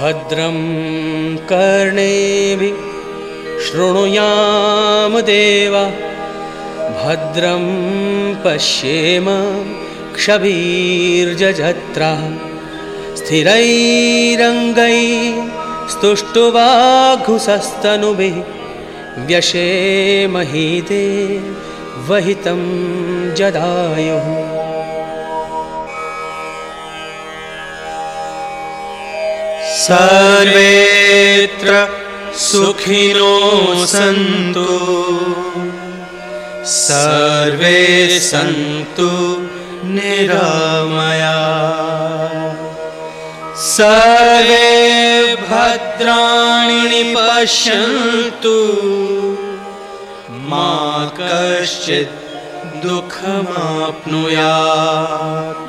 भद्रं कर्णेभिः शृणुयाम देवा भद्रं पश्येम क्षभिर्यजत्राः स्थिरैरङ्गैस्तुष्टुवाघुषस्तनुभिः व्यशेमहि देवहितं जदायुः। सर्वेत्र सुखिनो सन्तु सर्वे सन्तु निरामया सर्वे भद्राणि पश्यन्तु मा कश्चित् दुःखमाप्नुयात्।